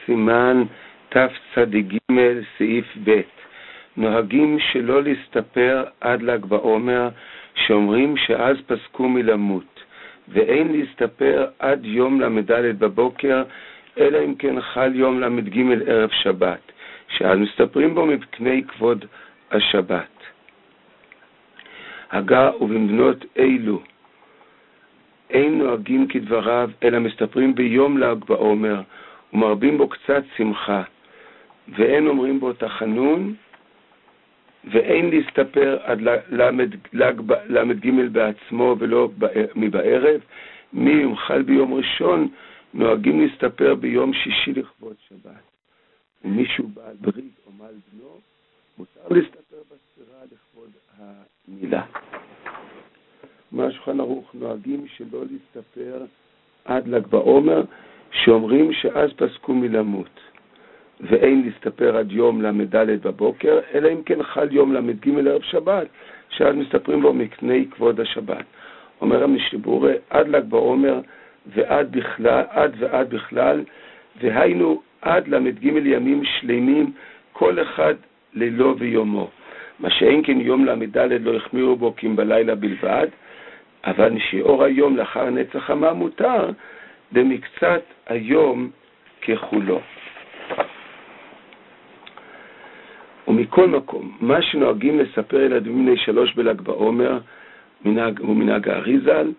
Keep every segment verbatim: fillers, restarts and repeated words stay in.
סימן תצ"ג סעיף ב'. נוהגים שלא להסתפר עד ל"ג בעומר, שאומרים שאז פסקו מלמות, ואין להסתפר עד יום למ"ד בבוקר, אלא אם כן חל יום למ"ג ערב שבת, שאז מסתפרים בו מפני כבוד השבת. הגה ובמדינות אלו אין נוהגים כדבריו, אלא מסתפרים ביום ל"ג בעומר, ומרבים בו קצת שמחה, ואין אומרים בו תחנון, ואין להסתפר עד למ"ג בעצמו ולא מבערב. מי יומחל ביום ראשון, נוהגים להסתפר ביום שישי לכבוד שבת. ומישהו בעל ברית או מעל בנו, מותר להסתפר בספירה לכבוד המילה. מהשולחן ערוך, נוהגים שלא להסתפר עד ל"ג בעומר, שאומרים שאז פסקו מלמות, ואין להסתפר עד יום למ"ד בבוקר, אלא אם כן חל יום למ"ג ערב שבת, שאז מסתפרים בו מקני כבוד השבת. אומר המשנה עד ל"ג בעומר ועד בכלל, עד ועד בכלל, והיינו עד למ"ג ימים שלמים, כל אחד לילו ויומו. מה שאין כן יום למ"ד לא החמירו בו כי אם בלילה בלבד, אבל שאור היום לאחר נצח חמה מותר במקצת היום ככולו. ומכל מקום, מה שנוהגים לספר ילדים בני שלוש בל"ג בעומר, מנהג, הוא מנהג האריז"ל.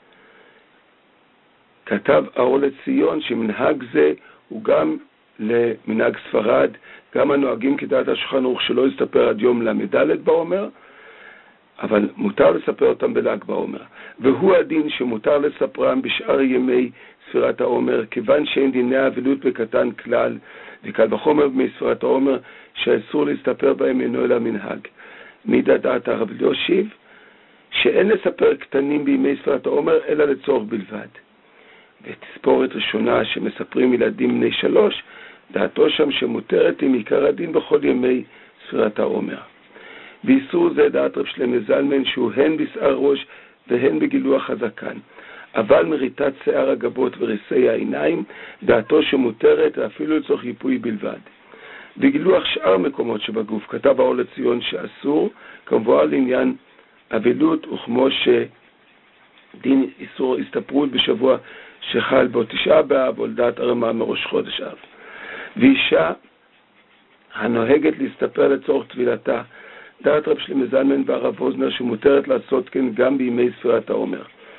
כתב האור לציון שמנהג זה הוא גם למנהג ספרד, גם הנוהגים כדעת השולחן ערוך שלא יסתפר עד יום למ"ד בעומר, אבל מותר לספר אותם בל"ג בעומר. והוא הדין שמותר לספרם בשאר ימי ספירת העומר, כיוון שאין דיני אבלות בקטן כלל, וקל וחומר במי ספירת העומר שאסור להסתפר בהם אינו אלא מנהג. מידת דעת הרב אלישיב שאין לספר קטנים בימי ספירת העומר אלא לצורך בלבד. ותספורת ראשונה שמספרים ילדים בני שלוש, דעתו שם שמותרת עם עיקר הדין בכל ימי ספירת העומר. ואיסור זה דעת רב שלמה זלמן שהוא הן בשער ראש והן בגילוח הזקן, אבל מריטת שיער הגבות וריסי העיניים דעתו שמותרת ואפילו לצורך ייפוי בלבד. בגילוח שאר מקומות שבגוף כתב האור לציון שאסור, כמובן לעניין אבלות, וכמו שדין איסור הסתפרות בשבוע שחל בו תשעה באב או לדעת הרמ"א מראש חודש אב. ואישה הנוהגת להסתפר לצורך טבילתה, דעת רב שלמה זלמן והרב אוזנר שמותרת לעשות כן גם בימי ספירת העומר.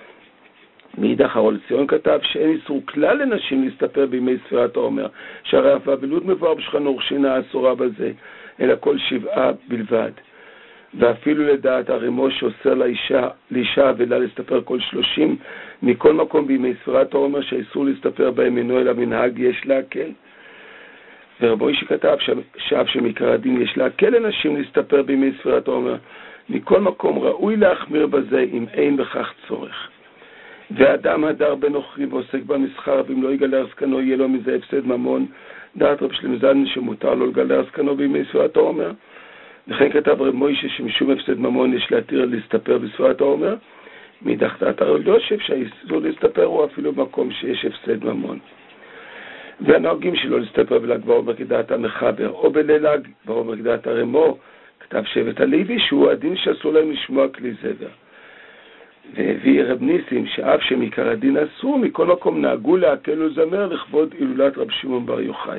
מאידך האור לציון כתב שאין איסור כלל לנשים להסתפר בימי ספירת העומר, שהרי אף אבלות מבואר בשולחן ערוך שאינה אסורה בזה, אלא כל שבעה בלבד. ואפילו לדעת הרמ"א שאוסר לאישה, לאישה אבלה להסתפר כל שלושים, מכל מקום בימי ספירת העומר שהאיסור להסתפר בהם אינו אלא מנהג יש להקל. ורב מוישה כתב שאף שמעיקר הדין יש להקל לנשים להסתפר בימי ספירת העומר, מכל מקום ראוי להחמיר בזה אם אין בכך צורך. ואדם הדר בנוכרי ועוסק במסחר, ואם לא יגלה זקנו יהיה לו מזה הפסד ממון, דעת רב שלמה זלמן שמותר לו לגלה זקנו בימי ספירת העומר. וכן כתב רב מוישה שמשום הפסד ממון יש להתיר להסתפר בספירת העומר. מאידך דעת הרב אלישיב שהאיסור להסתפר הוא אפילו במקום שיש הפסד ממון. והנוהגים שלא להסתפר בל"ג בעומר כדעת המחבר, או בליל ל"ג בעומר כדעת הרמ"א, כתב שבט הלוי שהוא הדין שאסור להם לשמוע כלי זמר. והביא רב ניסים שאף שמעיקר הדין אסור, מכל מקום נהגו להקל ולזמר לכבוד הילולת רב שמעון בר יוחאי.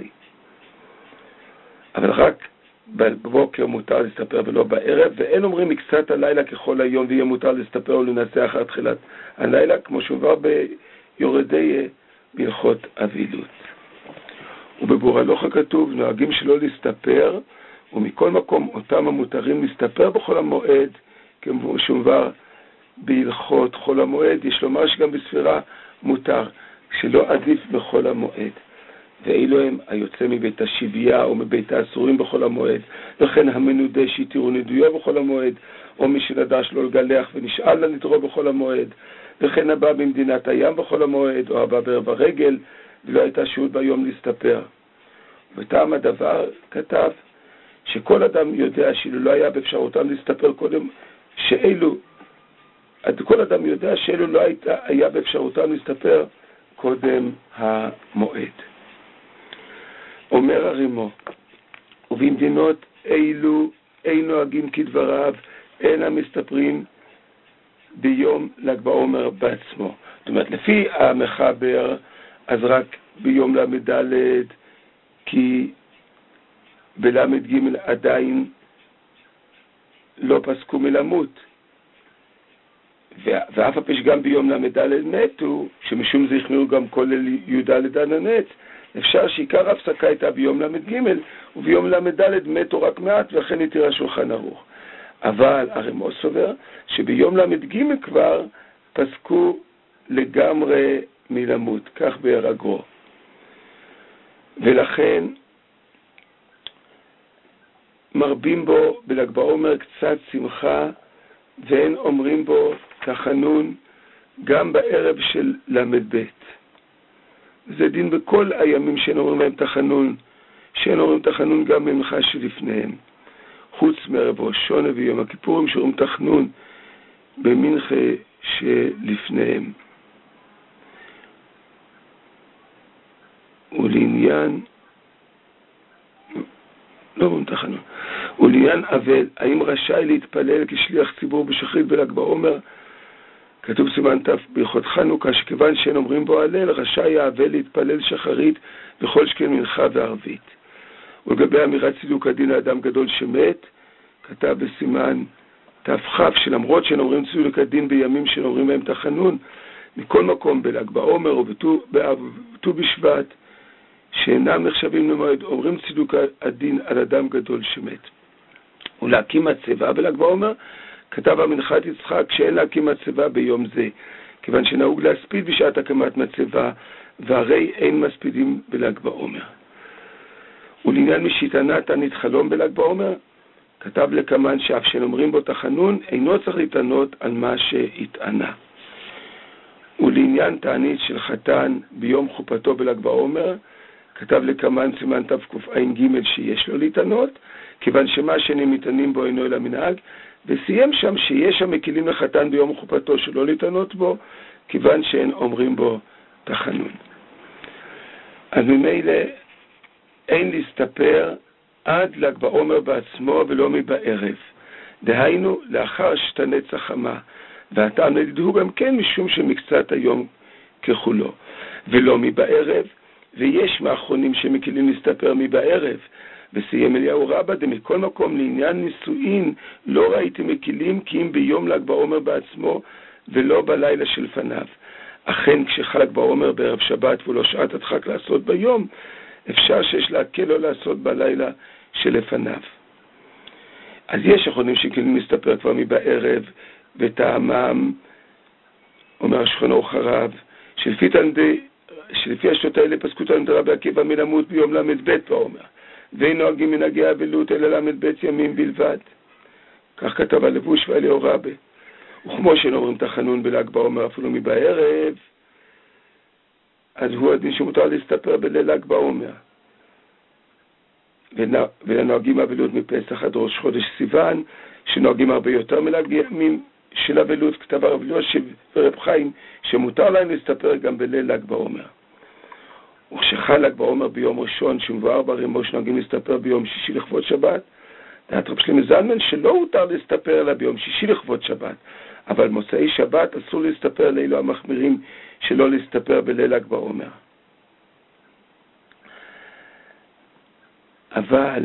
אבל רק בבוקר מותר להסתפר ולא בערב, ואין אומרים מקצת הלילה ככל היום, ויהיה מותר להסתפר ולנסח אחר תחילת הלילה, כמו שהובא ביורדי בהלכות אבילות. ובבור הלכה כתוב נוהגים שלא להסתפר, ומכל מקום אותם המותרים להסתפר בכל המועד, כמו שהובא בהלכות חול המועד. יש לומר שגם בספירה מותר, שלא עדיף בכל המועד. ואילו הם היוצא מבית השבייה או מבית האסורים בכל המועד, וכן המנודה שיתירו נדויו בכל המועד, או מי שנדע שלא לגלח ונשאל לנדרו בכל המועד, וכן הבא במדינת הים בכל המועד, או הבא בערב הרגל, ולא הייתה שהות ביום להסתפר. וטעם הדבר כתב שכל אדם יודע שאילו לא היה באפשרותם להסתפר קודם, שאילו, כל אדם יודע שאילו לא הייתה, היה באפשרותם להסתפר קודם המועד. אומר הרימו, ובמדינות אילו אין נוהגים כדבריו, אין המסתפרים ביום ל"ג בעומר בעצמו. זאת אומרת, לפי המחבר, אז רק ביום למד, כי בלמד ג' עדיין לא פסקו מלמות. ואף הפש גם ביום למד מתו, שמשום זה החמירו גם כולל י"ד הנץ, אפשר שעיקר הפסקה הייתה ביום למד ג' וביום למד מתו רק מעט, ולכן יתיר השולחן ערוך. אבל הרימו סובר שביום למד ג' כבר פסקו לגמרי מלמות, כך ביאר הגרו. ולכן מרבים בו בל"ג בעומר קצת שמחה, ואין אומרים בו תחנון גם בערב של למד ב'. זה דין בכל הימים שאין אומרים להם תחנון, שאין אומרים תחנון גם במנחה שלפניהם. חוץ מערב ראש השונה ויום הכיפורים שאומרים תחנון במנחה שלפניהם. ולעניין, לא אומרים תחנון, ולעניין אבל, האם רשאי להתפלל כשליח ציבור בשחרית בל"ג בעומר? כתוב סימן ת' בהלכות חנוכה, שכיוון שאין אומרים בו הלל, רשאי האבל להתפלל שחרית בכל שכן מנחה וערבית. ולגבי אמירת צידוק הדין לאדם גדול שמת, כתב בסימן ת"כ שלמרות שאין אומרים צידוק הדין בימים שאין אומרים בהם תחנון, מכל מקום בל"ג בעומר ובט"ו בשבט, שאינם נחשבים למועד, אומרים צידוק הדין על אדם גדול שמת. ולהקים מצבה בל"ג בעומר, כתב המנחת יצחק שאין להקים מצבה ביום זה, כיוון שנהוג להספיד בשעת הקמת מצבה, והרי אין מספידים בל"ג בעומר. ולעניין מי שהתענה תענית חלום בל"ג בעומר, כתב לקמן שאף שאומרים בו תחנון, אינו צריך להתענות על מה שהתענה. ולעניין תענית של חתן ביום חופתו בל"ג בעומר, כתב לקמן סימן תקע"ג שיש לו להתענות, כיוון שמה שאין מתענים בו אינו אלא מנהג, וסיים שם שיש המקילים לחתן ביום חופתו שלא להתענות בו, כיוון שאין אומרים בו תחנון. אז ממילא אין להסתפר עד ל"ג בעומר בעצמו ולא מבערב. דהיינו, לאחר שתנץ החמה, והטעם לדידו גם כן משום שמקצת היום ככולו, ולא מבערב, ויש מאחרונים שמקילים להסתפר מבערב, וסיים אליהו רבא, דמכל מקום לעניין נישואין לא ראיתי מקילים כי אם ביום ל"ג בעומר בעצמו ולא בלילה שלפניו. אכן כשחל ל"ג בעומר בערב שבת ולא שעת הדחק לעשות ביום, אפשר שיש להקל או לעשות בלילה שלפניו. אז יש אחרונים שקילים להסתפר כבר מבערב, וטעמם, אומר השולחן ערוך הרב, שלפי תלמידי שלפי השעות האלה פסקו תלמידי רבי עקיבא מלמות ביום למד ב' בעומר, ואין נוהגים מנהגי אבלות אלא למד ב' ימים בלבד. כך כתב הלבוש ואליהו רבי. וכמו שאין אומרים תחנון בל"ג בעומר אפילו מבערב, אז הוא הדין שמותר להסתפר בליל ל"ג בעומר. ונוהגים אבלות מפסח עד ראש חודש סיוון, שנוהגים הרבה יותר מל"ג ימים של אבלות, כתב הרב יוסף ורב חיים, שמותר להם להסתפר גם בליל ל"ג בעומר. וכשחל ל"ג בעומר ביום ראשון, שמבואר ברימו שנוהגים להסתפר ביום שישי לכבוד שבת, דעת רב שלמה זלמן שלא הותר להסתפר אלא ביום שישי לכבוד שבת, אבל מוצאי שבת אסור להסתפר לאלו המחמירים שלא להסתפר בליל ל"ג בעומר. אבל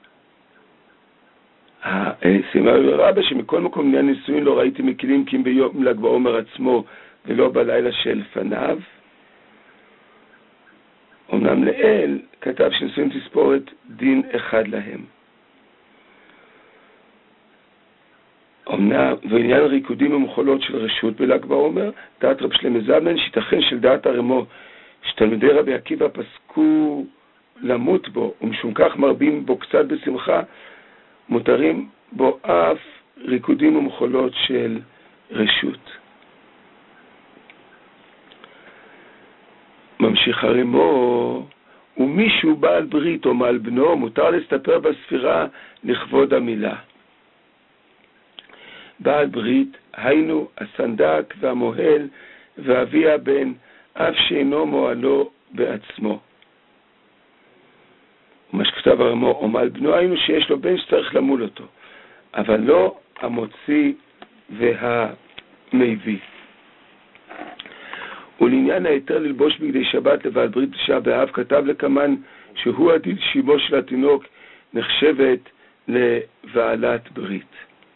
סימן רבי שמכל מקום עניין נישואין לא ראיתי מקילים כי אם ביום ל"ג בעומר עצמו ולא בלילה שלפניו. אמנם לאל כתב שנישואין תספורת דין אחד להם. אמנם ועניין ריקודים ומחולות של רשות בל"ג בעומר, דעת רב שלמה זלמן שיתכן של דעת הרימו שתלמידי רבי עקיבא פסקו למות בו, ומשום כך מרבים בו קצת בשמחה, מותרים בו אף ריקודים ומחולות של רשות. ממשיך הרימו, ומישהו בעל ברית או מעל בנו מותר להסתפר בספירה לכבוד המילה. בעל ברית היינו הסנדק והמוהל ואבי הבן אף שאינו מועלו בעצמו. כתב הרמו, עמל בנו היינו שיש לו בן שצריך למול אותו, אבל לא המוציא והמביא. ולעניין היתר ללבוש בגדי שבת לבעל ברית תשעה באב, כתב לקמן שהוא עתיד שיבו של התינוק נחשבת לבעלת ברית.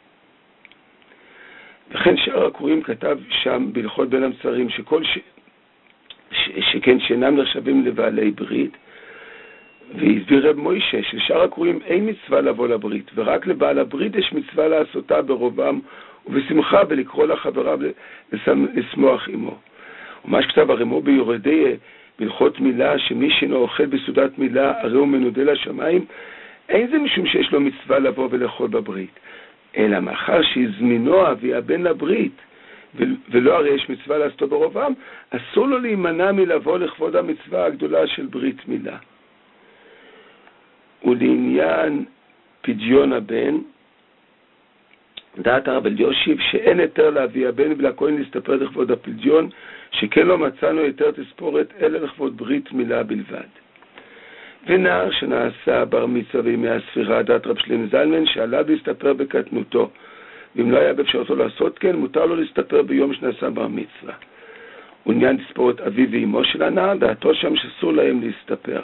וכן שאר הקוראים כתב שם בהלכות בין המצרים שכל ש... ש... שכן שאינם נחשבים לבעלי ברית, והסביר רב מוישה שלשאר הקוראים אין מצווה לבוא לברית, ורק לבעל הברית יש מצווה לעשותה ברובם ובשמחה ולקרוא לחבריו לשמוח עמו. ומה שכתב הרמו ביורדי בהלכות מילה, שמי שאינו אוכל בסעודת מילה הרי הוא מנודה לשמיים, אין זה משום שיש לו מצווה לבוא ולאכול בברית, אלא מאחר שהזמינו אבי הבן לברית ולא הרי יש מצווה לעשותו ברובם, אסור לו להימנע מלבוא לכבוד המצווה הגדולה של ברית מילה. ולעניין פדיון הבן, דעת הרב אלישיב שאין היתר להביא הבן ולכהן להסתפר לכבוד הפדיון, שכן לא מצאנו היתר תספורת אלא לכבוד ברית מילה בלבד. ונער שנעשה בר מצווה בימי הספירה, דעת רב שלמה זלמן, שעליו להסתפר בקטנותו, ואם לא היה באפשרתו לעשות כן, מותר לו להסתפר ביום שנעשה בר מצווה. ולעניין תספורת אביו ואמו של הנער, דעתו שם שאסור להם להסתפר.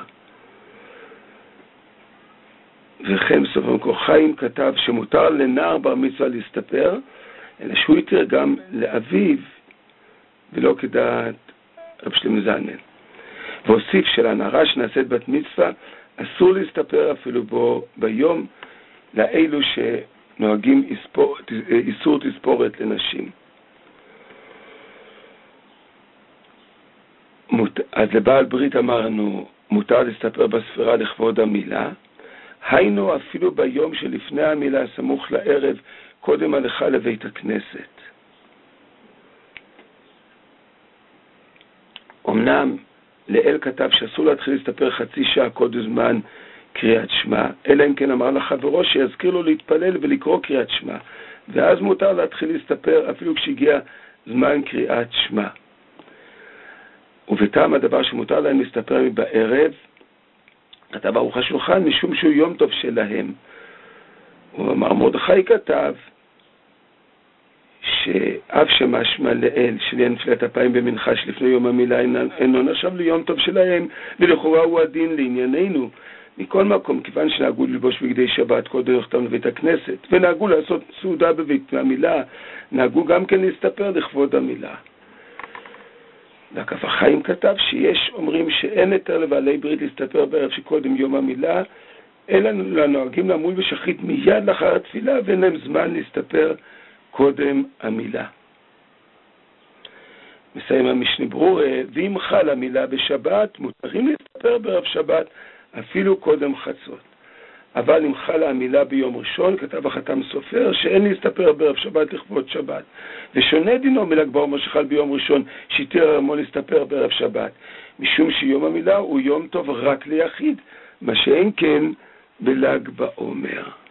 וכן בסוף המקור חיים כתב שמותר לנער בר מצווה להסתפר, אלא שהוא יתר גם לאביו ולא כדעת רב שלמה זלמן. והוסיף שלנערה שנעשית בת מצווה אסור להסתפר אפילו בו ביום לאלו שנוהגים איספור, איסור תספורת לנשים. אז לבעל ברית אמרנו מותר להסתפר בספירה לכבוד המילה, היינו אפילו ביום שלפני המילה סמוך לערב קודם הלכה לבית הכנסת. אמנם לאל כתב שאסור להתחיל להסתפר חצי שעה קודם זמן קריאת שמע, אלא אם כן אמר לחברו שיזכיר לו להתפלל ולקרוא קריאת שמע, ואז מותר להתחיל להסתפר אפילו כשהגיע זמן קריאת שמע. ובטעם הדבר שמותר להם להסתפר בערב, כתב ברוך השולחן, משום שהוא יום טוב שלהם. הוא אמר, מרדכי כתב שאף שמשמע לאל של נפילת אפיים במנחה שלפני יום המילה אינו נחשב ליום טוב שלהם, ולכאורה הוא הדין לענייננו. מכל מקום, כיוון שנהגו ללבוש בגדי שבת כל דרך אותם לבית הכנסת, ונהגו לעשות סעודה בבית המילה, נהגו גם כן להסתפר לכבוד המילה. והכף החיים כתב שיש אומרים שאין יותר לבעלי ברית להסתפר בערב שקודם יום המילה, אלא לנוהגים למול בשחית מיד לאחר התפילה, ואין להם זמן להסתפר קודם המילה. מסיים המשנה ברורה, ואם חל המילה בשבת, מותרים להסתפר בערב שבת אפילו קודם חצות. אבל אם חלה המילה ביום ראשון, כתב החתם סופר שאין להסתפר בערב שבת לכבוד שבת. ושונה דינו מל"ג בעומר שחל ביום ראשון, שהתיר הרמו להסתפר בערב שבת. משום שיום המילה הוא יום טוב רק ליחיד, מה שאין כן בל"ג בעומר.